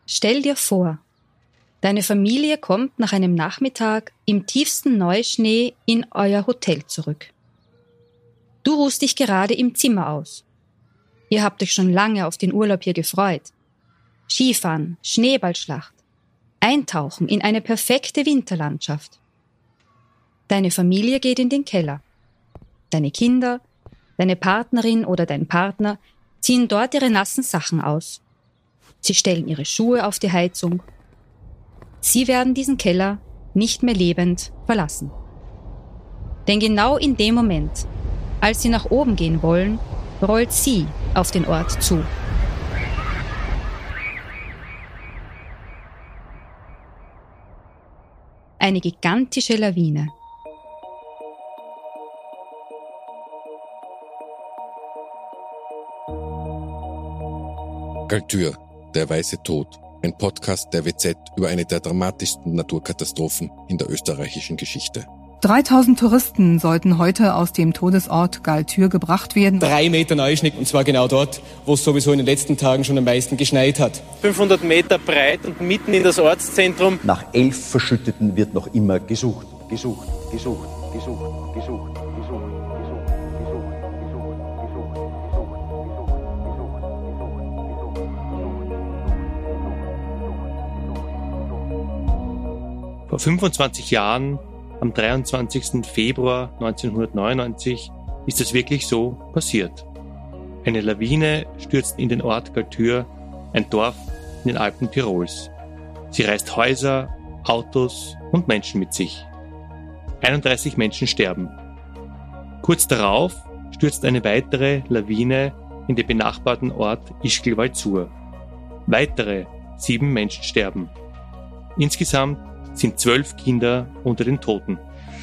Stell dir vor, deine Familie kommt nach einem Nachmittag im tiefsten Neuschnee in euer Hotel zurück. Du ruhst dich gerade im Zimmer aus. Ihr habt euch schon lange auf den Urlaub hier gefreut. Skifahren, Schneeballschlacht, Eintauchen in eine perfekte Winterlandschaft. Deine Familie geht in den Keller. Deine Kinder, deine Partnerin oder dein Partner ziehen dort ihre nassen Sachen aus. Sie stellen ihre Schuhe auf die Heizung. Sie werden diesen Keller nicht mehr lebend verlassen. Denn genau in dem Moment, als sie nach oben gehen wollen, rollt sie auf den Ort zu. Eine gigantische Lawine. Galtür, der weiße Tod. Ein Podcast der WZ über eine der dramatischsten Naturkatastrophen in der österreichischen Geschichte. 3000 Touristen sollten heute aus dem Todesort Galtür gebracht werden. 3 Meter Neuschnee, und zwar genau dort, wo es sowieso in den letzten Tagen schon am meisten geschneit hat. 500 Meter breit und mitten in das Ortszentrum. Nach 11 Verschütteten wird noch immer gesucht. Vor 25 Jahren, am 23. Februar 1999, ist es wirklich so passiert. Eine Lawine stürzt in den Ort Galtür, ein Dorf in den Alpen Tirols. Sie reißt Häuser, Autos und Menschen mit sich. 31 Menschen sterben. Kurz darauf stürzt eine weitere Lawine in den benachbarten Ort Ischgl-Waldsur. Weitere 7 Menschen sterben. Insgesamt sind 12 Kinder unter den Toten.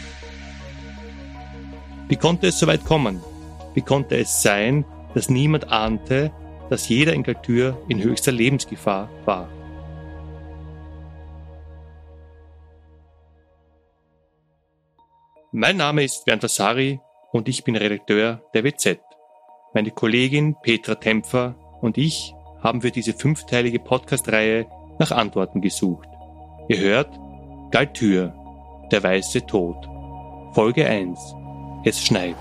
Wie konnte es so weit kommen? Wie konnte es sein, dass niemand ahnte, dass jeder in Galtür in höchster Lebensgefahr war? Mein Name ist Bernd Vasari und ich bin Redakteur der WZ. Meine Kollegin Petra Tempfer und ich haben für diese 5-teilige Podcast-Reihe nach Antworten gesucht. Ihr hört Galtür, der weiße Tod. Folge 1. Es schneit.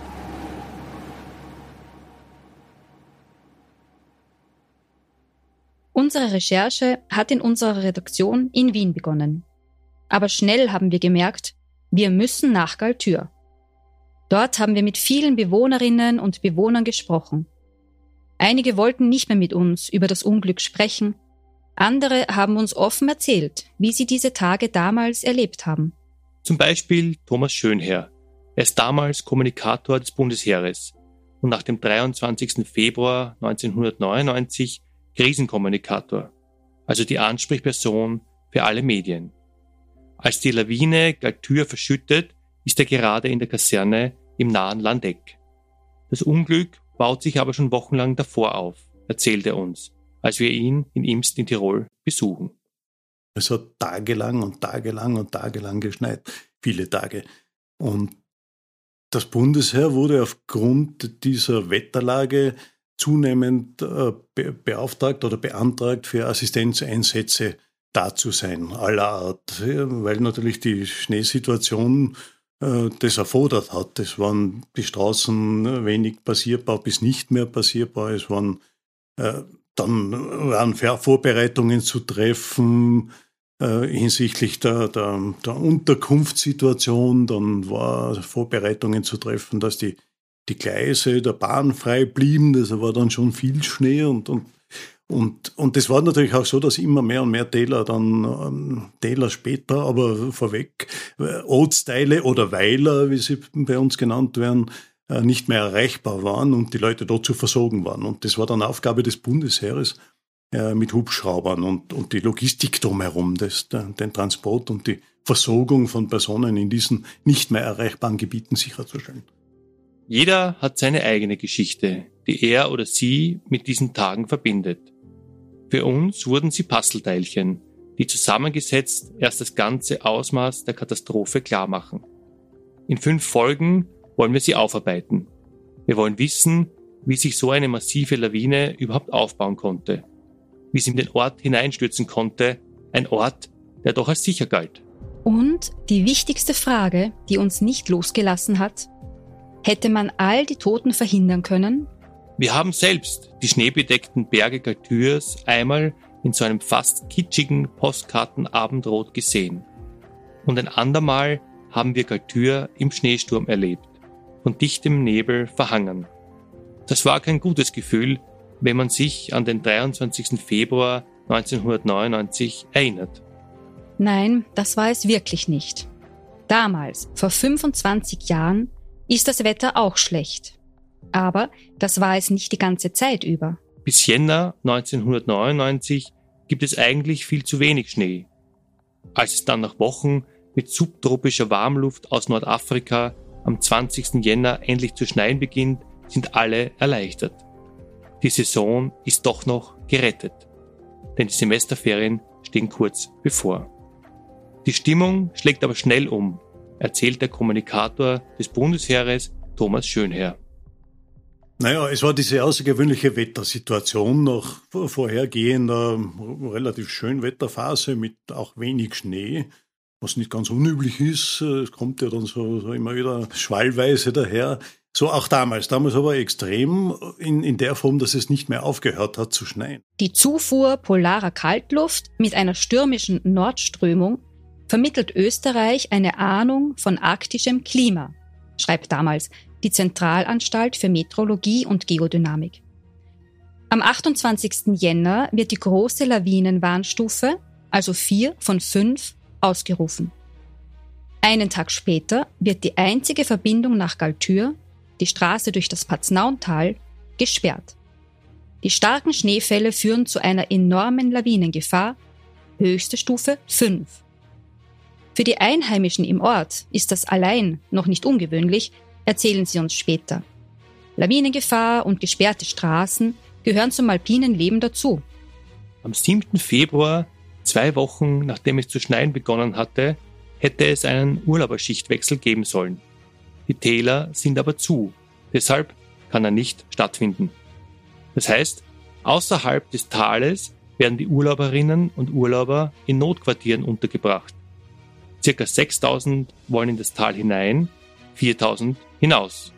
Unsere Recherche hat in unserer Redaktion in Wien begonnen. Aber schnell haben wir gemerkt, wir müssen nach Galtür. Dort haben wir mit vielen Bewohnerinnen und Bewohnern gesprochen. Einige wollten nicht mehr mit uns über das Unglück sprechen. Andere haben uns offen erzählt, wie sie diese Tage damals erlebt haben. Zum Beispiel Thomas Schönherr. Er ist damals Kommunikator des Bundesheeres und nach dem 23. Februar 1999 Krisenkommunikator, also die Ansprechperson für alle Medien. Als die Lawine Galtür verschüttet, ist er gerade in der Kaserne im nahen Landeck. Das Unglück baut sich aber schon wochenlang davor auf, erzählt er uns, als wir ihn in Imst in Tirol besuchen. Es hat tagelang geschneit, viele Tage. Und das Bundesheer wurde aufgrund dieser Wetterlage zunehmend beauftragt oder beantragt, für Assistenzeinsätze da zu sein, aller Art, weil natürlich die Schneesituation das erfordert hat. Es waren die Straßen wenig passierbar bis nicht mehr passierbar. Es waren dann waren Vorbereitungen zu treffen hinsichtlich der Unterkunftssituation. Dann war Vorbereitungen zu treffen, dass die Gleise der Bahn frei blieben. Das war dann schon viel Schnee und das war natürlich auch so, dass immer mehr und mehr Täler später, aber vorweg, Ortsteile oder Weiler, wie sie bei uns genannt werden, nicht mehr erreichbar waren und die Leute dort zu versorgen waren. Und das war dann Aufgabe des Bundesheeres mit Hubschraubern und die Logistik drumherum, den Transport und die Versorgung von Personen in diesen nicht mehr erreichbaren Gebieten sicherzustellen. Jeder hat seine eigene Geschichte, die er oder sie mit diesen Tagen verbindet. Für uns wurden sie Puzzleteilchen, die zusammengesetzt erst das ganze Ausmaß der Katastrophe klarmachen. In 5 Folgen wollen wir sie aufarbeiten. Wir wollen wissen, wie sich so eine massive Lawine überhaupt aufbauen konnte. wie es in den Ort hineinstürzen konnte, ein Ort, der doch als sicher galt. Und die wichtigste Frage, die uns nicht losgelassen hat: Hätte man all die Toten verhindern können? Wir haben selbst die schneebedeckten Berge Galtürs einmal in so einem fast kitschigen Postkartenabendrot gesehen. Und ein andermal haben wir Galtür im Schneesturm erlebt, von dichtem Nebel verhangen. Das war kein gutes Gefühl, wenn man sich an den 23. Februar 1999 erinnert. Nein, das war es wirklich nicht. Damals, vor 25 Jahren, ist das Wetter auch schlecht. Aber das war es nicht die ganze Zeit über. Bis Jänner 1999 gibt es eigentlich viel zu wenig Schnee. Als es dann nach Wochen mit subtropischer Warmluft aus Nordafrika am 20. Jänner endlich zu schneien beginnt, sind alle erleichtert. Die Saison ist doch noch gerettet, denn die Semesterferien stehen kurz bevor. Die Stimmung schlägt aber schnell um, erzählt der Kommunikator des Bundesheeres Thomas Schönherr. Naja, es war diese außergewöhnliche Wettersituation nach vorhergehender relativ schönen Wetterphase mit auch wenig Schnee, was nicht ganz unüblich ist. Es kommt ja dann so immer wieder schwallweise daher. So auch damals aber extrem in der Form, dass es nicht mehr aufgehört hat zu schneien. Die Zufuhr polarer Kaltluft mit einer stürmischen Nordströmung vermittelt Österreich eine Ahnung von arktischem Klima, schreibt damals die Zentralanstalt für Meteorologie und Geodynamik. Am 28. Jänner wird die große Lawinenwarnstufe, also 4 von 5, ausgerufen. Einen Tag später wird die einzige Verbindung nach Galtür, die Straße durch das Paznauntal, gesperrt. Die starken Schneefälle führen zu einer enormen Lawinengefahr, höchste Stufe 5. Für die Einheimischen im Ort ist das allein noch nicht ungewöhnlich, erzählen sie uns später. Lawinengefahr und gesperrte Straßen gehören zum alpinen Leben dazu. Am 7. Februar, 2 Wochen nachdem es zu schneien begonnen hatte, hätte es einen Urlauberschichtwechsel geben sollen. Die Täler sind aber zu, deshalb kann er nicht stattfinden. Das heißt, außerhalb des Tales werden die Urlauberinnen und Urlauber in Notquartieren untergebracht. Circa 6.000 wollen in das Tal hinein, 4.000 hinaus.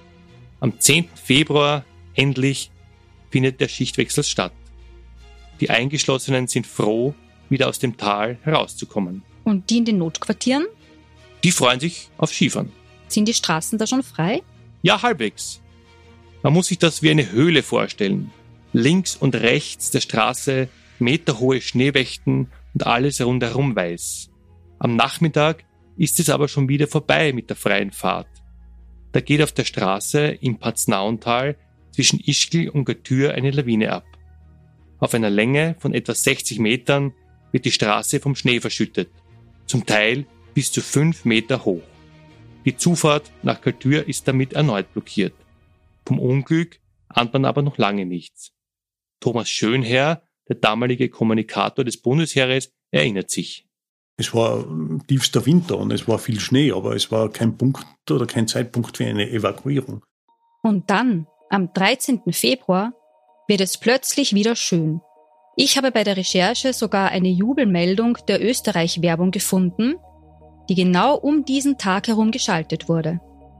Am 10. Februar endlich findet der Schichtwechsel statt. Die Eingeschlossenen sind froh, wieder aus dem Tal herauszukommen. Und die in den Notquartieren? Die freuen sich auf Skifahren. Sind die Straßen da schon frei? Ja, halbwegs. Man muss sich das wie eine Höhle vorstellen. Links und rechts der Straße meterhohe Schneewächten und alles rundherum weiß. Am Nachmittag ist es aber schon wieder vorbei mit der freien Fahrt. Da geht auf der Straße im Paznauntal zwischen Ischgl und Galtür eine Lawine ab. Auf einer Länge von etwa 60 Metern wird die Straße vom Schnee verschüttet, zum Teil bis zu 5 Meter hoch. Die Zufahrt nach Galtür ist damit erneut blockiert. Vom Unglück ahnt man aber noch lange nichts. Thomas Schönherr, der damalige Kommunikator des Bundesheeres, erinnert sich. Es war tiefster Winter und es war viel Schnee, aber es war kein Punkt oder kein Zeitpunkt für eine Evakuierung. Und dann, am 13. Februar, wird es plötzlich wieder schön. Ich habe bei der Recherche sogar eine Jubelmeldung der Österreich-Werbung gefunden, die genau um diesen Tag herum geschaltet wurde.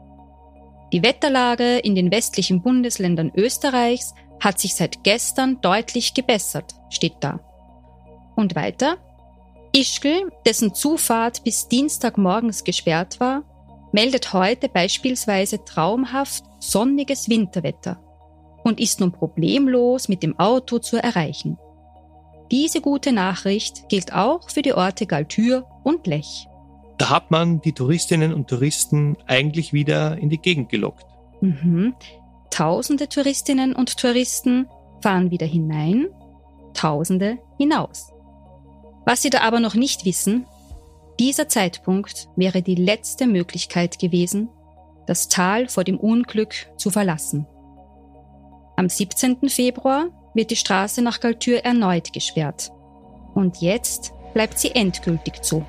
Die Wetterlage in den westlichen Bundesländern Österreichs hat sich seit gestern deutlich gebessert, steht da. Und weiter: Ischgl, dessen Zufahrt bis Dienstagmorgens gesperrt war, meldet heute beispielsweise traumhaft sonniges Winterwetter und ist nun problemlos mit dem Auto zu erreichen. Diese gute Nachricht gilt auch für die Orte Galtür und Lech. Da hat man die Touristinnen und Touristen eigentlich wieder in die Gegend gelockt. Tausende Touristinnen und Touristen fahren wieder hinein, Tausende hinaus. Was sie da aber noch nicht wissen: Dieser Zeitpunkt wäre die letzte Möglichkeit gewesen, das Tal vor dem Unglück zu verlassen. Am 17. Februar wird die Straße nach Galtür erneut gesperrt. Und jetzt bleibt sie endgültig zu.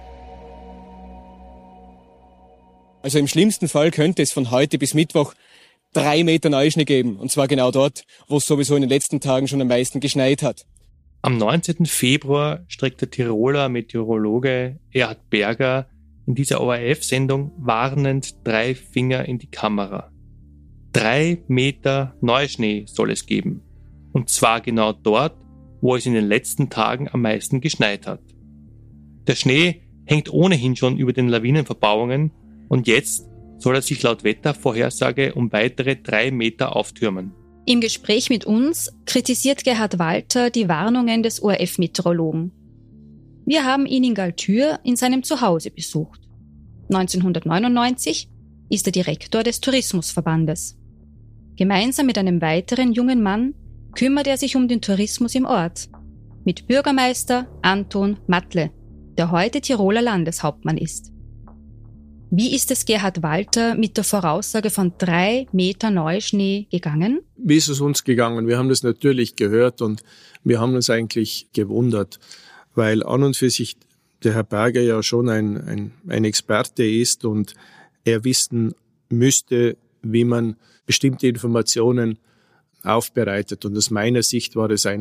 Also im schlimmsten Fall könnte es von heute bis Mittwoch 3 Meter Neuschnee geben. Und zwar genau dort, wo es sowieso in den letzten Tagen schon am meisten geschneit hat. Am 19. Februar streckt der Tiroler Meteorologe Erhard Berger in dieser ORF-Sendung warnend 3 Finger in die Kamera. 3 Meter Neuschnee soll es geben. Und zwar genau dort, wo es in den letzten Tagen am meisten geschneit hat. Der Schnee hängt ohnehin schon über den Lawinenverbauungen und jetzt soll er sich laut Wettervorhersage um weitere 3 Meter auftürmen. Im Gespräch mit uns kritisiert Gerhard Walter die Warnungen des ORF-Meteorologen. Wir haben ihn in Galtür in seinem Zuhause besucht. 1999 ist er Direktor des Tourismusverbandes. Gemeinsam mit einem weiteren jungen Mann kümmert er sich um den Tourismus im Ort. Mit Bürgermeister Anton Matle, der heute Tiroler Landeshauptmann ist. Wie ist es Gerhard Walter mit der Voraussage von 3 Meter Neuschnee gegangen? Wie ist es uns gegangen? Wir haben das natürlich gehört und wir haben uns eigentlich gewundert, weil an und für sich der Herr Berger ja schon ein Experte ist und er wissen müsste, wie man bestimmte Informationen aufbereitet. Und aus meiner Sicht war es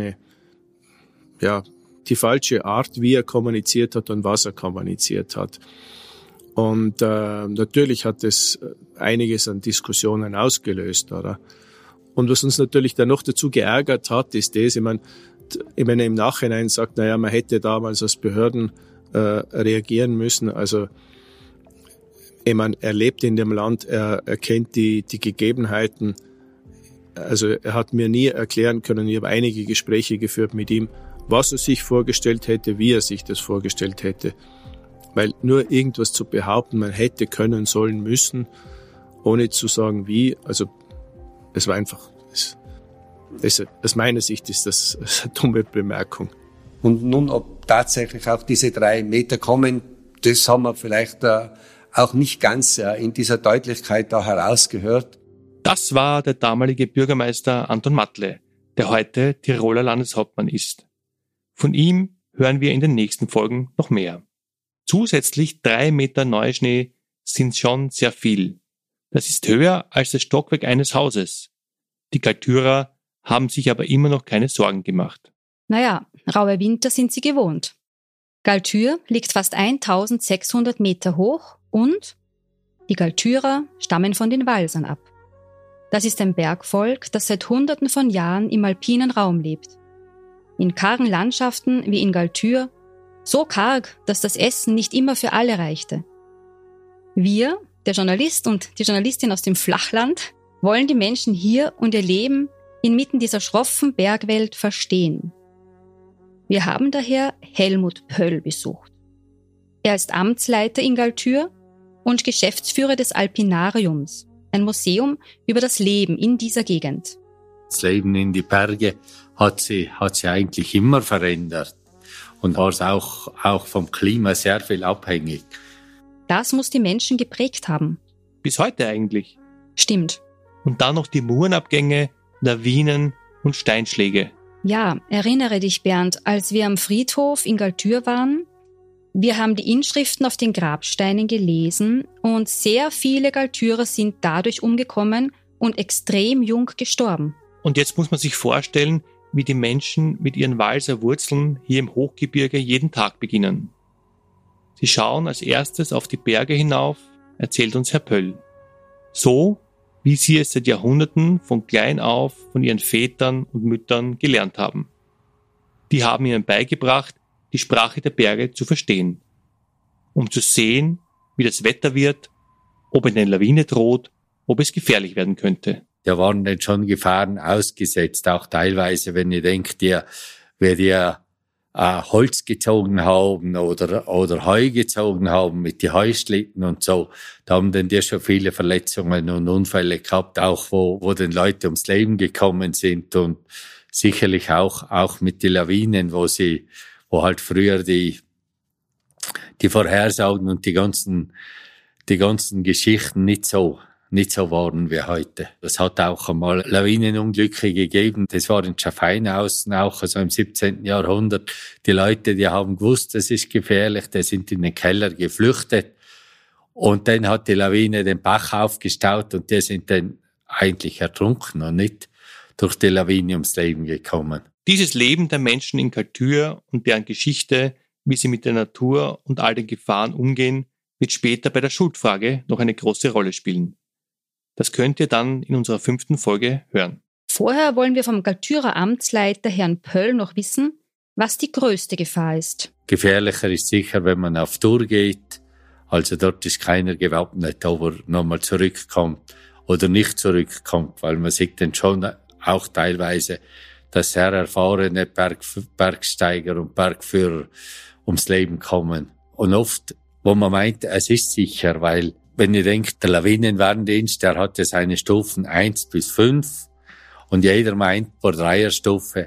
die falsche Art, wie er kommuniziert hat und was er kommuniziert hat. Und natürlich hat es einiges an Diskussionen ausgelöst, oder? Und was uns natürlich dann noch dazu geärgert hat, ist das, wenn er im Nachhinein sagt, man hätte damals als Behörden reagieren müssen. Also, er lebt in dem Land, er kennt die Gegebenheiten. Also, er hat mir nie erklären können, ich habe einige Gespräche geführt mit ihm, was er sich vorgestellt hätte, wie er sich das vorgestellt hätte. Weil nur irgendwas zu behaupten, man hätte können, sollen, müssen, ohne zu sagen wie, also es war einfach, aus meiner Sicht ist das eine dumme Bemerkung. Und nun, ob tatsächlich auch diese 3 Meter kommen, das haben wir vielleicht auch nicht ganz in dieser Deutlichkeit da herausgehört. Das war der damalige Bürgermeister Anton Matle, der heute Tiroler Landeshauptmann ist. Von ihm hören wir in den nächsten Folgen noch mehr. Zusätzlich 3 Meter Neuschnee sind schon sehr viel. Das ist höher als das Stockwerk eines Hauses. Die Galtürer haben sich aber immer noch keine Sorgen gemacht. Raue Winter sind sie gewohnt. Galtür liegt fast 1600 Meter hoch und die Galtürer stammen von den Walsern ab. Das ist ein Bergvolk, das seit Hunderten von Jahren im alpinen Raum lebt. In kargen Landschaften wie in Galtür, so karg, dass das Essen nicht immer für alle reichte. Wir, der Journalist und die Journalistin aus dem Flachland, wollen die Menschen hier und ihr Leben inmitten dieser schroffen Bergwelt verstehen. Wir haben daher Helmut Pöll besucht. Er ist Amtsleiter in Galtür und Geschäftsführer des Alpinariums, ein Museum über das Leben in dieser Gegend. Das Leben in die Berge hat sie eigentlich immer verändert. Und war es auch vom Klima sehr viel abhängig. Das muss die Menschen geprägt haben. Bis heute eigentlich. Stimmt. Und dann noch die Murenabgänge, Lawinen und Steinschläge. Ja, erinnere dich, Bernd, als wir am Friedhof in Galtür waren. Wir haben die Inschriften auf den Grabsteinen gelesen und sehr viele Galtürer sind dadurch umgekommen und extrem jung gestorben. Und jetzt muss man sich vorstellen, wie die Menschen mit ihren Walser Wurzeln hier im Hochgebirge jeden Tag beginnen. Sie schauen als erstes auf die Berge hinauf, erzählt uns Herr Pöll. So, wie sie es seit Jahrhunderten von klein auf von ihren Vätern und Müttern gelernt haben. Die haben ihnen beigebracht, die Sprache der Berge zu verstehen, um zu sehen, wie das Wetter wird, ob eine Lawine droht, ob es gefährlich werden könnte. Da waren dann schon Gefahren ausgesetzt, auch teilweise, wenn ihr denkt, wer Holz gezogen haben oder Heu gezogen haben mit die Heuschlitten und so, da haben dann schon viele Verletzungen und Unfälle gehabt, auch wo den Leute ums Leben gekommen sind und sicherlich auch mit die Lawinen, wo halt früher die Vorhersagen und die ganzen Geschichten nicht so waren wie heute. Es hat auch einmal Lawinenunglücke gegeben. Das war in Schaffhausen auch, also im 17. Jahrhundert. Die Leute, die haben gewusst, das ist gefährlich, die sind in den Keller geflüchtet. Und dann hat die Lawine den Bach aufgestaut und die sind dann eigentlich ertrunken und nicht durch die Lawine ums Leben gekommen. Dieses Leben der Menschen in Galtür und deren Geschichte, wie sie mit der Natur und all den Gefahren umgehen, wird später bei der Schuldfrage noch eine große Rolle spielen. Das könnt ihr dann in unserer 5. Folge hören. Vorher wollen wir vom Galtürer Amtsleiter Herrn Pöll noch wissen, was die größte Gefahr ist. Gefährlicher ist sicher, wenn man auf Tour geht. Also dort ist keiner gewappnet, ob er nochmal zurückkommt oder nicht zurückkommt, weil man sieht dann schon auch teilweise, dass sehr erfahrene Bergsteiger und Bergführer ums Leben kommen. Und oft, wo man meint, es ist sicher, weil, wenn ihr denkt, der Lawinenwarndienst, der hatte seine Stufen 1 bis 5 und jeder meint, vor 3er Stufe,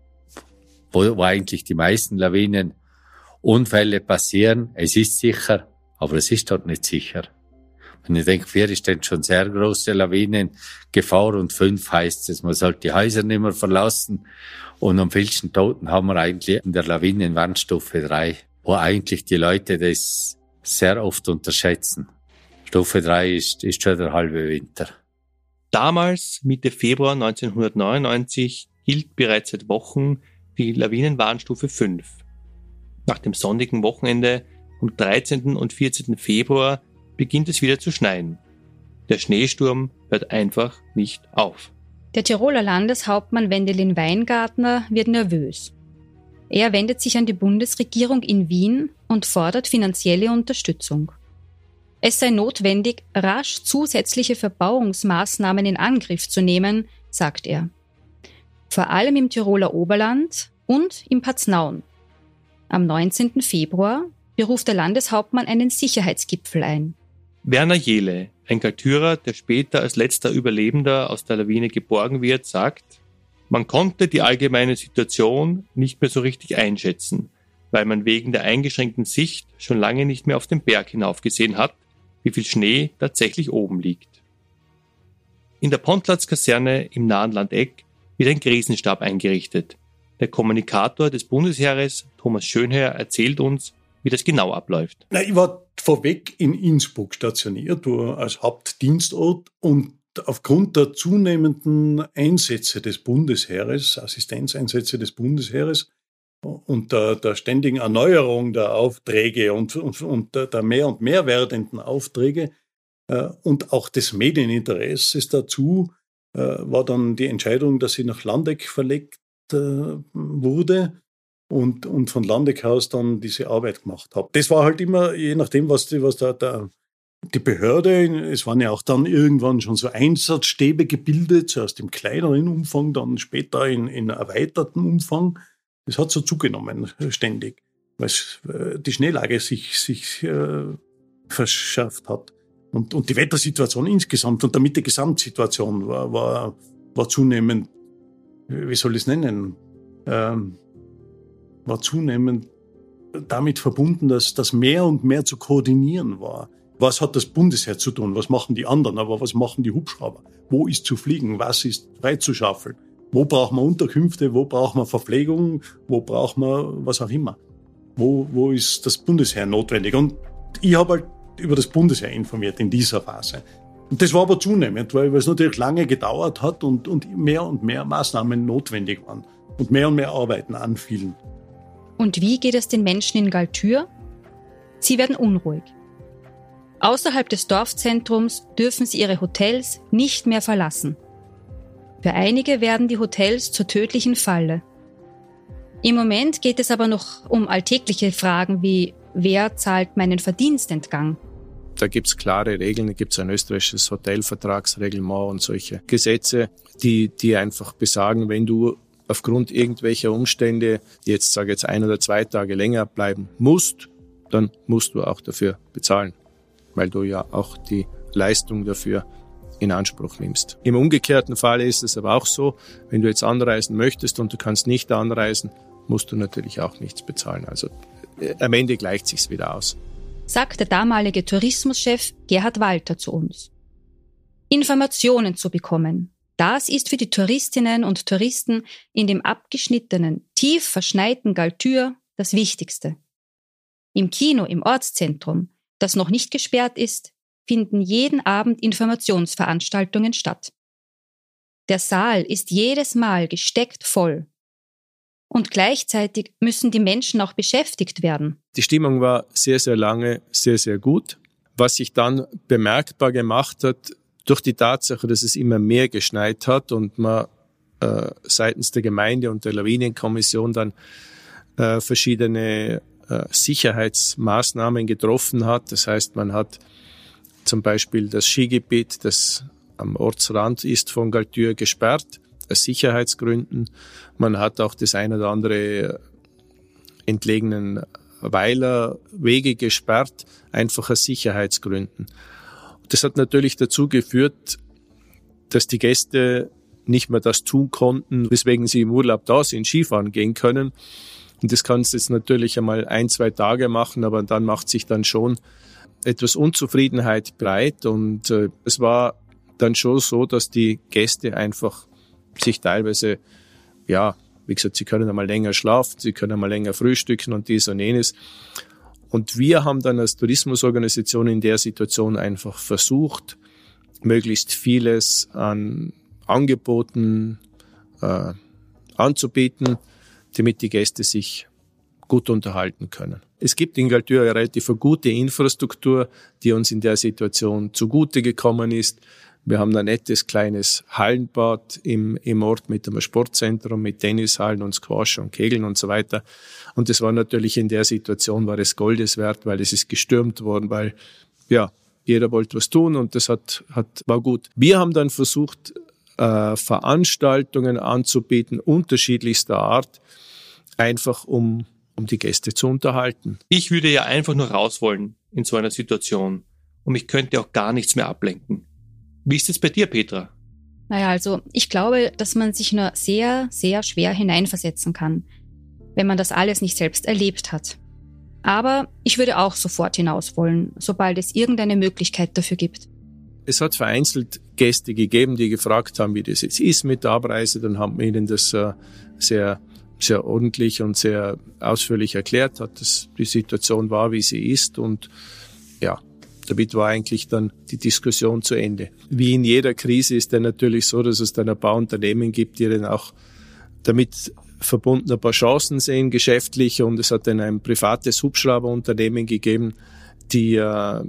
wo eigentlich die meisten Lawinenunfälle passieren, es ist sicher, aber es ist dort nicht sicher. Wenn ihr denkt, 4 ist dann schon sehr große Lawinengefahr und 5 heißt es, man sollte die Häuser nicht mehr verlassen. Und am vielsten Toten haben wir eigentlich in der Lawinenwarnstufe 3, wo eigentlich die Leute das sehr oft unterschätzen. Stufe 3 ist schon der halbe Winter. Damals, Mitte Februar 1999, gilt bereits seit Wochen die Lawinenwarnstufe 5. Nach dem sonnigen Wochenende am 13. und 14. Februar beginnt es wieder zu schneien. Der Schneesturm hört einfach nicht auf. Der Tiroler Landeshauptmann Wendelin Weingartner wird nervös. Er wendet sich an die Bundesregierung in Wien und fordert finanzielle Unterstützung. Es sei notwendig, rasch zusätzliche Verbauungsmaßnahmen in Angriff zu nehmen, sagt er. Vor allem im Tiroler Oberland und im Paznaun. Am 19. Februar beruft der Landeshauptmann einen Sicherheitsgipfel ein. Werner Jehle, ein Galtürer, der später als letzter Überlebender aus der Lawine geborgen wird, sagt, man konnte die allgemeine Situation nicht mehr so richtig einschätzen, weil man wegen der eingeschränkten Sicht schon lange nicht mehr auf den Berg hinaufgesehen hat, wie viel Schnee tatsächlich oben liegt. In der Pontlatz-Kaserne im nahen Landeck wird ein Krisenstab eingerichtet. Der Kommunikator des Bundesheeres, Thomas Schönherr, erzählt uns, wie das genau abläuft. Ich war vorweg in Innsbruck stationiert, als Hauptdienstort, und aufgrund der zunehmenden Einsätze des Bundesheeres, Assistenzeinsätze des Bundesheeres und der ständigen Erneuerung der Aufträge und der mehr und mehr werdenden Aufträge und auch des Medieninteresses dazu, war dann die Entscheidung, dass sie nach Landeck verlegt wurde und von Landeck aus dann diese Arbeit gemacht habe. Das war halt immer, je nachdem, was die Behörde, es waren ja auch dann irgendwann schon so Einsatzstäbe gebildet, zuerst im kleineren Umfang, dann später in erweiterten Umfang. Das hat so zugenommen, ständig, weil die Schneelage sich verschärft hat. Und die Wettersituation insgesamt und damit die Gesamtsituation war zunehmend, wie soll ich es nennen, war zunehmend damit verbunden, dass mehr und mehr zu koordinieren war. Was hat das Bundesheer zu tun? Was machen die anderen? Aber was machen die Hubschrauber? Wo ist zu fliegen? Was ist freizuschaffeln? Wo braucht man Unterkünfte? Wo braucht man Verpflegung? Wo braucht man was auch immer? Wo ist das Bundesheer notwendig? Und ich habe halt über das Bundesheer informiert in dieser Phase. Und das war aber zunehmend, weil es natürlich lange gedauert hat und mehr Maßnahmen notwendig waren und mehr Arbeiten anfielen. Und wie geht es den Menschen in Galtür? Sie werden unruhig. Außerhalb des Dorfzentrums dürfen sie ihre Hotels nicht mehr verlassen. Für einige werden die Hotels zur tödlichen Falle. Im Moment geht es aber noch um alltägliche Fragen wie: Wer zahlt meinen Verdienstentgang? Da gibt's klare Regeln, da gibt's ein österreichisches Hotelvertragsreglement und solche Gesetze, die einfach besagen, wenn du aufgrund irgendwelcher Umstände jetzt 1 oder 2 Tage länger bleiben musst, dann musst du auch dafür bezahlen, weil du ja auch die Leistung dafür in Anspruch nimmst. Im umgekehrten Fall ist es aber auch so, wenn du jetzt anreisen möchtest und du kannst nicht anreisen, musst du natürlich auch nichts bezahlen. Also am Ende gleicht sich's wieder aus. Sagt der damalige Tourismuschef Gerhard Walter zu uns. Informationen zu bekommen, das ist für die Touristinnen und Touristen in dem abgeschnittenen, tief verschneiten Galtür das Wichtigste. Im Kino im Ortszentrum, das noch nicht gesperrt ist, finden jeden Abend Informationsveranstaltungen statt. Der Saal ist jedes Mal gesteckt voll. Und gleichzeitig müssen die Menschen auch beschäftigt werden. Die Stimmung war sehr, sehr lange sehr, sehr gut. Was sich dann bemerkbar gemacht hat, durch die Tatsache, dass es immer mehr geschneit hat und man seitens der Gemeinde und der Lawinenkommission dann verschiedene Sicherheitsmaßnahmen getroffen hat. Das heißt, man hat zum Beispiel das Skigebiet, das am Ortsrand ist von Galtür, gesperrt, aus Sicherheitsgründen. Man hat auch das ein oder andere entlegenen Weilerwege gesperrt, einfach aus Sicherheitsgründen. Das hat natürlich dazu geführt, dass die Gäste nicht mehr das tun konnten, weswegen sie im Urlaub da sind, Skifahren gehen können. Und das kannst du jetzt natürlich einmal 1-2 Tage machen, aber dann macht sich dann schon etwas Unzufriedenheit breit. Und es war dann schon so, dass die Gäste einfach sich teilweise, ja, wie gesagt, sie können einmal länger schlafen, sie können einmal länger frühstücken und dies und jenes. Und wir haben dann als Tourismusorganisation in der Situation einfach versucht, möglichst vieles an Angeboten anzubieten, damit die Gäste sich gut unterhalten können. Es gibt in Galtür eine relativ gute Infrastruktur, die uns in der Situation zugute gekommen ist. Wir haben ein nettes kleines Hallenbad im Ort mit einem Sportzentrum, mit Tennishallen und Squash und Kegeln und so weiter. Und das war natürlich in der Situation, war es Goldes wert, weil es ist gestürmt worden, weil ja jeder wollte was tun und das war gut. Wir haben dann versucht, Veranstaltungen anzubieten, unterschiedlichster Art, einfach um die Gäste zu unterhalten. Ich würde ja einfach nur raus wollen in so einer Situation und mich könnte auch gar nichts mehr ablenken. Wie ist es bei dir, Petra? Naja, also ich glaube, dass man sich nur sehr, sehr schwer hineinversetzen kann, wenn man das alles nicht selbst erlebt hat. Aber ich würde auch sofort hinaus wollen, sobald es irgendeine Möglichkeit dafür gibt. Es hat vereinzelt Gäste gegeben, die gefragt haben, wie das jetzt ist mit der Abreise. Dann haben wir ihnen das sehr, sehr ordentlich und sehr ausführlich erklärt, dass die Situation war, wie sie ist. Und ja, damit war eigentlich dann die Diskussion zu Ende. Wie in jeder Krise ist dann natürlich so, dass es dann ein paar Unternehmen gibt, die dann auch damit verbunden ein paar Chancen sehen, geschäftlich. Und es hat dann ein privates Hubschrauberunternehmen gegeben, die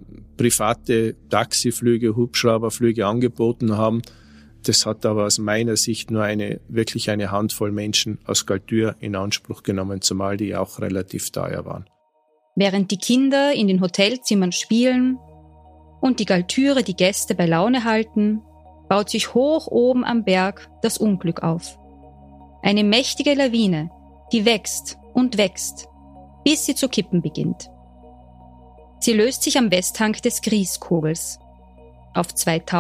private Taxiflüge, Hubschrauberflüge angeboten haben. Das hat aber aus meiner Sicht nur wirklich eine Handvoll Menschen aus Galtür in Anspruch genommen, zumal die auch relativ teuer waren. Während die Kinder in den Hotelzimmern spielen und die Galtüre die Gäste bei Laune halten, baut sich hoch oben am Berg das Unglück auf. Eine mächtige Lawine, die wächst und wächst, bis sie zu kippen beginnt. Sie löst sich am Westhang des Grieskogels auf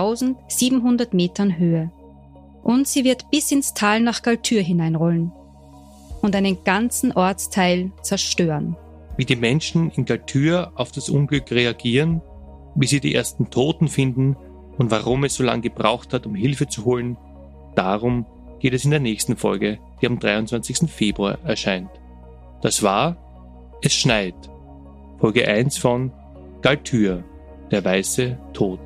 2700 Metern Höhe und sie wird bis ins Tal nach Galtür hineinrollen und einen ganzen Ortsteil zerstören. Wie die Menschen in Galtür auf das Unglück reagieren, wie sie die ersten Toten finden und warum es so lange gebraucht hat, um Hilfe zu holen, darum geht es in der nächsten Folge, die am 23. Februar erscheint. Das war Es schneit. Folge 1 von Galtür, der weiße Tod.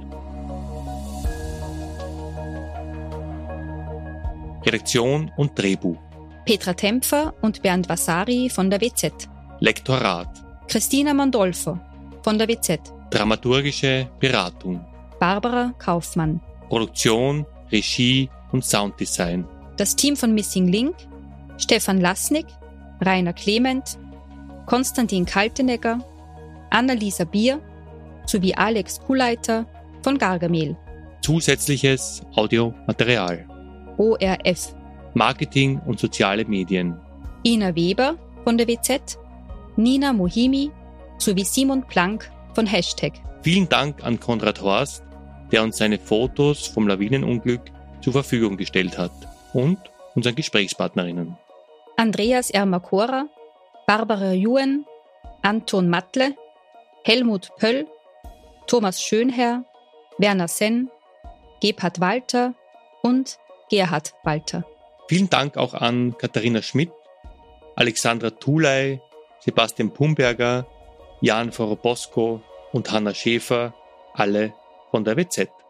Redaktion und Drehbuch: Petra Tempfer und Bernd Vasari von der WZ. Lektorat: Christina Mandolfo von der WZ. Dramaturgische Beratung: Barbara Kaufmann. Produktion, Regie und Sounddesign: Das Team von Missing Link: Stefan Lasnik, Rainer Clement, Konstantin Kaltenegger, Annalisa Bier sowie Alex Kuhleiter von Gargamel. Zusätzliches Audiomaterial: ORF. Marketing und soziale Medien: Ina Weber von der WZ, Nina Mohimi sowie Simon Planck von #. Vielen Dank an Konrad Horst, der uns seine Fotos vom Lawinenunglück zur Verfügung gestellt hat, und unseren Gesprächspartnerinnen: Andreas Ermakora, Barbara Juen, Anton Mattle, Helmut Pöll, Thomas Schönherr, Werner Senn, Gebhard Walter und Gerhard Walter. Vielen Dank auch an Katharina Schmidt, Alexandra Thuley, Sebastian Pumberger, Jan Forobosko und Hanna Schäfer, alle von der WZ.